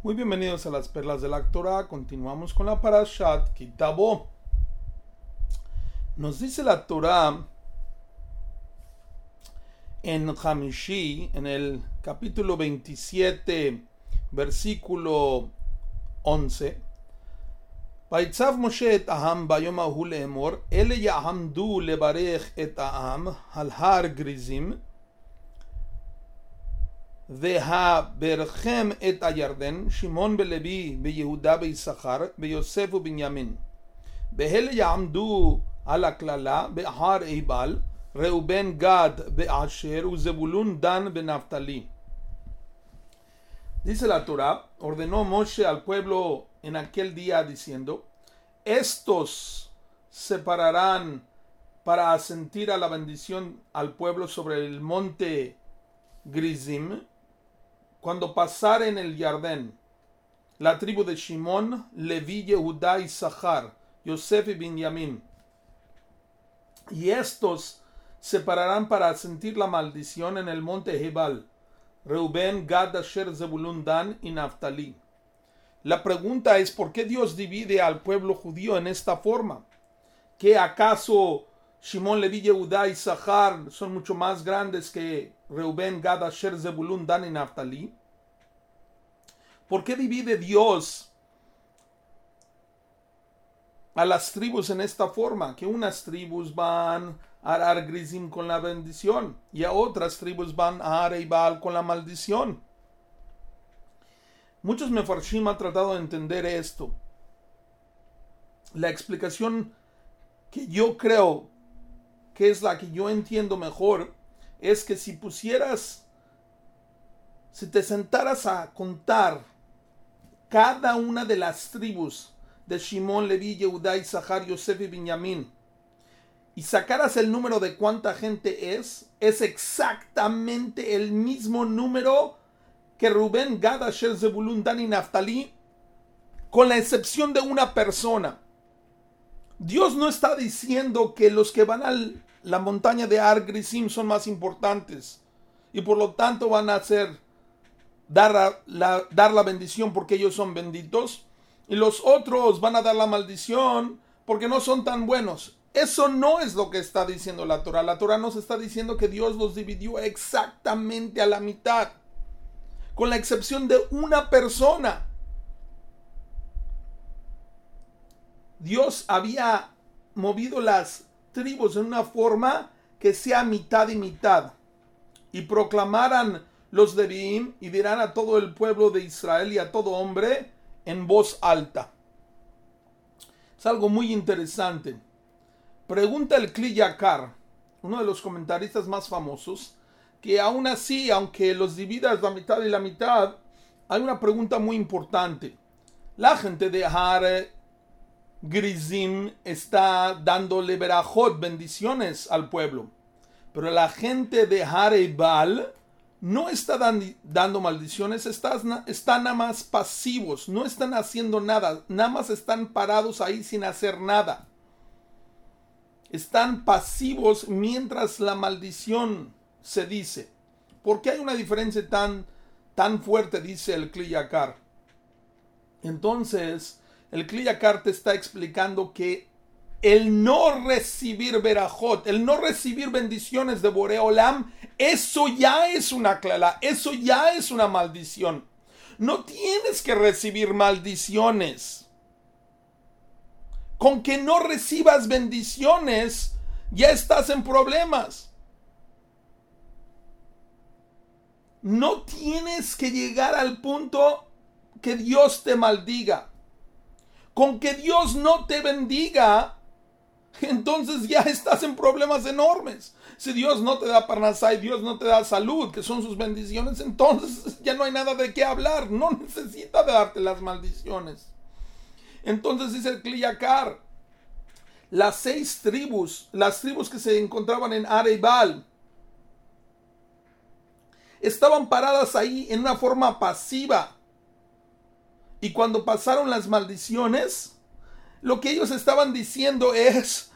Muy bienvenidos a las Perlas de la Torah. Continuamos con la Parashat Ki Tavo. Nos dice la Torah en Hamishi, en el capítulo 27, versículo 11. ויצב משה את העם ביום ההוא לאמור, אלה יעמדו לברך את העם על הר גריזים, והברכם את הירדן, שמעון ולוי ויהודה ויששכר ויוסף ובנימין. ואלה יעמדו על הקללה בהר עיבל, ראובן גד ואשר וזבולון דן ונפתלי. Dice la Torah, ordenó Moshe al pueblo en aquel día diciendo, estos se pararán para asentir a la bendición al pueblo sobre el monte Grizim, cuando pasaren el Jardín, la tribu de Shimón, Leví, Yehudá y Sahar, Yosef y Benjamín. Y estos se pararán para asentir la maldición en el monte Jebal, Reubén, Gad, Asher, Zebulún, Dan y Naftali. La pregunta es, ¿por qué Dios divide al pueblo judío en esta forma? ¿Que acaso Shimón, Leví, Yehudá y Sahar son mucho más grandes que Reubén, Gad, Asher, Zebulún, Dan y Naftali? ¿Por qué divide Dios a las tribus en esta forma? Que unas tribus van a Har Grizim con la bendición y a otras tribus van a Har Eibal con la maldición. Muchos mefarshim han tratado de entender esto. La explicación que yo creo que es la que yo entiendo mejor es que si te sentaras a contar cada una de las tribus de Shimón, Leví, Yehudá, Sahar, Yosef y Benjamín y sacaras el número de cuánta gente es exactamente el mismo número que Rubén, Gad, Asher, Zebulún, Dan y Naftali, con la excepción de una persona. Dios no está diciendo que los que van a la montaña de Har Grizim son más importantes y por lo tanto van a dar la bendición porque ellos son benditos y los otros van a dar la maldición porque no son tan buenos. Eso no es lo que está diciendo la Torah. La Torah nos está diciendo que Dios los dividió exactamente a la mitad, con la excepción de una persona. Dios había movido las tribus en una forma que sea mitad y mitad, y proclamaran los Leviim y dirán a todo el pueblo de Israel y a todo hombre en voz alta. Es algo muy interesante. Pregunta el Kli Yakar, uno de los comentaristas más famosos, que aún así, aunque los dividas la mitad y la mitad, hay una pregunta muy importante. La gente de Har Grizim está dándole berajot, bendiciones al pueblo, pero la gente de Har Eibal no está dando maldiciones, están nada más pasivos, no están haciendo nada, nada más están parados ahí sin hacer nada. Están pasivos mientras la maldición se dice. ¿Por qué hay una diferencia tan fuerte? Dice el Kli Yakar. Entonces, el Kli Yakar te está explicando que el no recibir berajot, el no recibir bendiciones de Boré Olam, eso ya es una clara, eso ya es una maldición. No tienes que recibir maldiciones. Con que no recibas bendiciones, ya estás en problemas. No tienes que llegar al punto que Dios te maldiga. Con que Dios no te bendiga, entonces ya estás en problemas enormes. Si Dios no te da parnasá y Dios no te da salud, que son sus bendiciones, entonces ya no hay nada de qué hablar. No necesita de darte las maldiciones. Entonces dice el Kli Yakar, las 6 tribus, las tribus que se encontraban en Har Eibal, estaban paradas ahí en una forma pasiva. Y cuando pasaron las maldiciones, lo que ellos estaban diciendo es,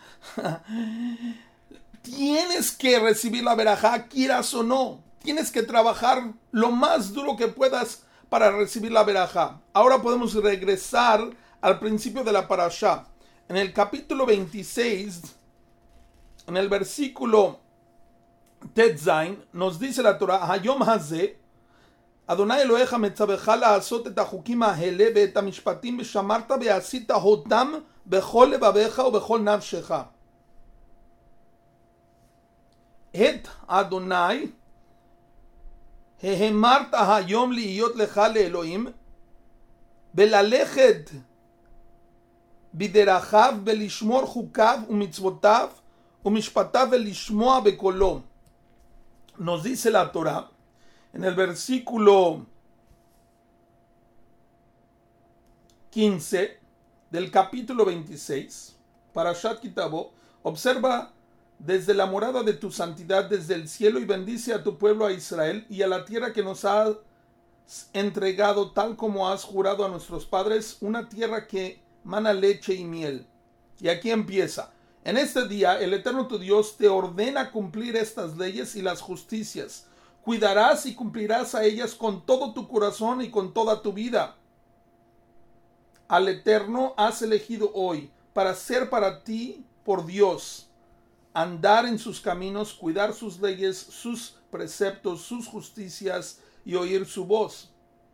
tienes que recibir la verajá, quieras o no. Tienes que trabajar lo más duro que puedas para recibir la verajá. Ahora podemos regresar al principio de la parashá. En el capítulo 26, en el versículo Tetzain, nos dice la Torah, Hayom hazeh, Adonai Elohecha metzavecha la'asot et hachukim ha'ele ve'et hamishpatim ve'shamarta ve'asita hotam bechol levavecha ubechol nafshecha. את אדוני ההמרת היום להיות לך לאלוהים וללכת בדרכיו ולשמור חוקיו ומצוותיו ומשפטיו ולשמוע בקולו. Nos dice la Torah en el versículo 15 del capítulo 26, Parashat Ki Tavo, observa desde la morada de tu santidad, desde el cielo, y bendice a tu pueblo, a Israel, y a la tierra que nos has entregado, tal como has jurado a nuestros padres, una tierra que mana leche y miel. Y aquí empieza. En este día, el Eterno tu Dios te ordena cumplir estas leyes y las justicias. Cuidarás y cumplirás a ellas con todo tu corazón y con toda tu vida. Al Eterno has elegido hoy para ser para ti por Dios, andar en sus caminos, cuidar sus leyes, sus preceptos, sus justicias y oír su voz.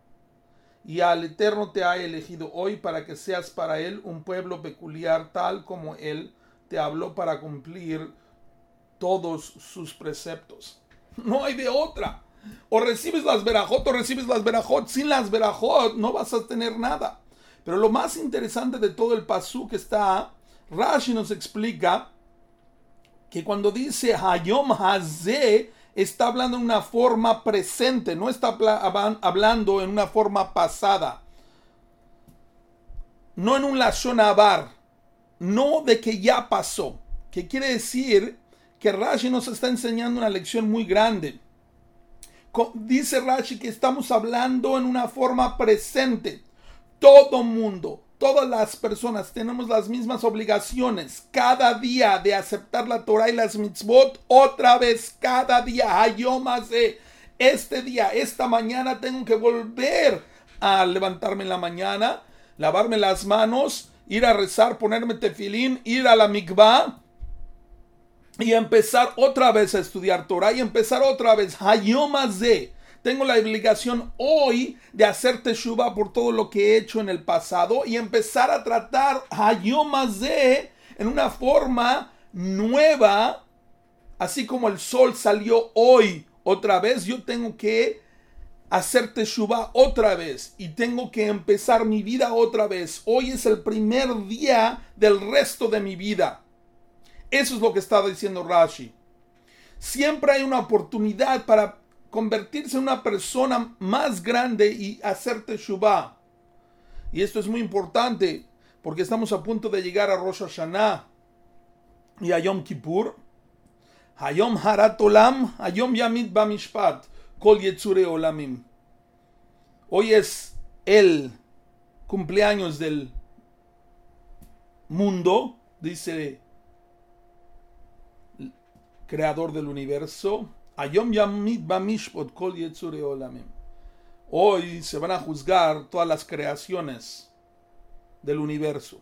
Y al Eterno te ha elegido hoy para que seas para Él un pueblo peculiar, tal como Él te habló, para cumplir todos sus preceptos. No hay de otra. O recibes las verajot o recibes las verajot. Sin las verajot no vas a tener nada. Pero lo más interesante de todo el pasuk está, Rashi nos explica que cuando dice Hayom hazeh, está hablando en una forma presente, no está hablando en una forma pasada, no en un lashon avar, no de que ya pasó, que quiere decir que Rashi nos está enseñando una lección muy grande. Dice Rashi que estamos hablando en una forma presente. Todo mundo, todas las personas tenemos las mismas obligaciones cada día de aceptar la Torah y las mitzvot. Otra vez, cada día, Hayom hazeh, este día, esta mañana tengo que volver a levantarme en la mañana, lavarme las manos, ir a rezar, ponerme tefilín, ir a la mikvah y empezar otra vez a estudiar Torah y empezar otra vez. Hayom hazeh. Tengo la obligación hoy de hacer teshuva por todo lo que he hecho en el pasado y empezar a tratar Hayom hazeh en una forma nueva. Así como el sol salió hoy otra vez, yo tengo que hacer teshuva otra vez y tengo que empezar mi vida otra vez. Hoy es el primer día del resto de mi vida. Eso es lo que estaba diciendo Rashi. Siempre hay una oportunidad para convertirse en una persona más grande y hacer teshuvah. Y esto es muy importante porque estamos a punto de llegar a Rosh Hashanah y a Yom Kippur. Hayom harat olam, Hayom yamid bamishpat, kol yetzure olamim. Hoy es el cumpleaños del mundo, dice el creador del universo. Hayom yamid bamishpat, kol yetzure olamim. Hoy se van a juzgar todas las creaciones del universo.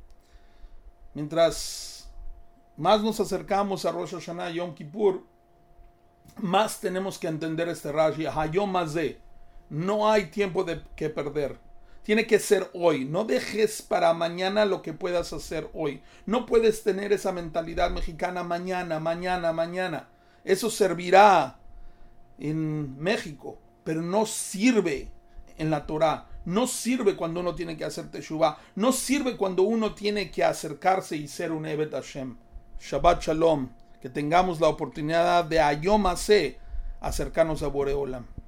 Mientras más nos acercamos a Rosh Hashanah, Yom Kippur, más tenemos que entender este Rashi. Hayom hazeh. No hay tiempo que perder. Tiene que ser hoy. No dejes para mañana lo que puedas hacer hoy. No puedes tener esa mentalidad mexicana mañana. Eso servirá en México, pero no sirve en la Torah. No sirve cuando uno tiene que hacer teshuvah. No sirve cuando uno tiene que acercarse y ser un Eved Hashem. Shabbat Shalom. Que tengamos la oportunidad de Hayom hazeh acercarnos a Borei Olam.